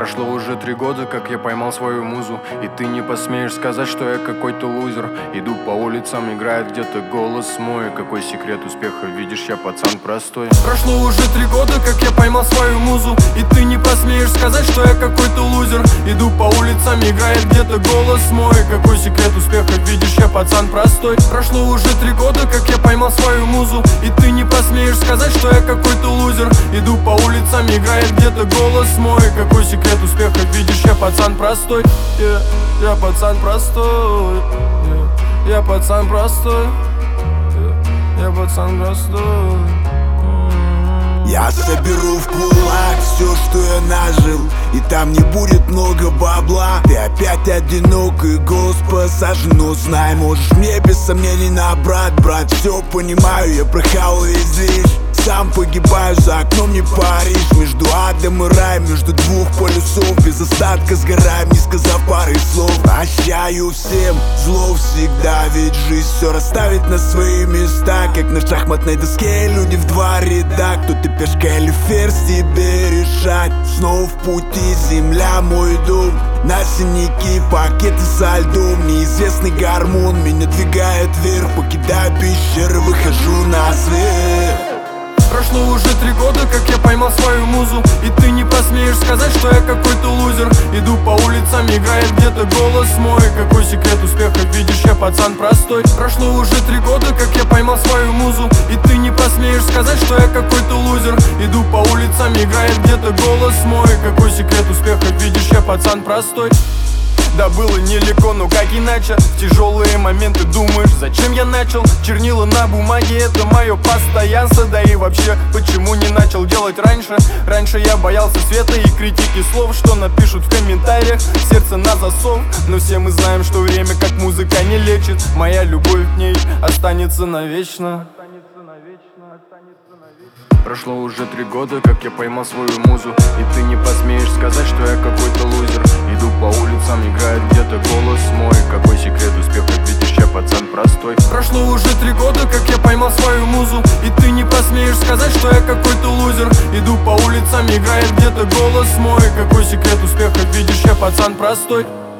Прошло уже 3 года, как я поймал свою музу, и ты не посмеешь сказать, что я какой-то лузер. Иду по улицам, играет где-то голос мой. Какой секрет успеха, видишь, я пацан простой. Прошло уже 3 года, как я поймал свою музу, и ты не посмеешь сказать, что я какой-то лузер. Иду по улицам, играет где-то голос мой. Какой секрет успеха, видишь, я пацан простой. Прошло уже 3 года, как я поймал свою музу, и ты не посмеешь сказать, что я какой-то лузер. Иду по улицам, играет где-то голос мой. Какой секрет успеха, видишь, я пацан простой. Я пацан простой. Я пацан простой. Я пацан простой. Я соберу в кулак все, что я нажил, и там не будет много бабла. Ты опять одинок и голос посажен, но знай, можешь мне без сомнений набрать. Брат, все понимаю, я прохавал весь движ. Сам погибаю, за окном не Париж. Между адом и раем, между двух полюсов, без остатка сгораем, не сказав пары слов. Прощаю всем зло всегда, ведь жизнь все расставит на свои места. Как на шахматной доске люди в 2 ряда. Кто-то пешка или ферзь, тебе решать. Снова в пути, земля мой дом. На синяки пакеты со льдом. Неизвестный гормон меня двигает вверх. Покидаю пещеры, выхожу на свет. Прошло уже 3 года, как я поймал свою музу, и ты не посмеешь сказать, что я какой-то лузер. Иду по улицам, играет где-то голос мой. Какой секрет успеха, видишь, я пацан простой. Прошло уже 3 года, как я поймал свою музу, и ты не посмеешь сказать, что я какой-то лузер. Иду по улицам, играет где-то голос мой. Какой секрет успеха, видишь, я пацан простой. Да было нелегко, но как иначе? В тяжелые моменты думаешь, зачем я начал? Чернила на бумаге, это мое постоянство. Да и вообще, почему не начал делать раньше? Раньше я боялся света и критики слов, что напишут в комментариях, сердце на засов. Но все мы знаем, что время как музыка не лечит. Моя любовь к ней останется навечно. Прошло уже 3 года, как я поймал свою музу, и ты не посмеешь сказать, что я какой-то лузер. Иду по улицам, играет где-то голос мой. Какой секрет успеха, видишь, я пацан простой. Прошло уже 3 года, как я поймал свою музу, и ты не посмеешь сказать, что я какой-то лузер. Иду по улицам, играет где-то голос мой. Какой секрет успеха, видишь, я пацан простой.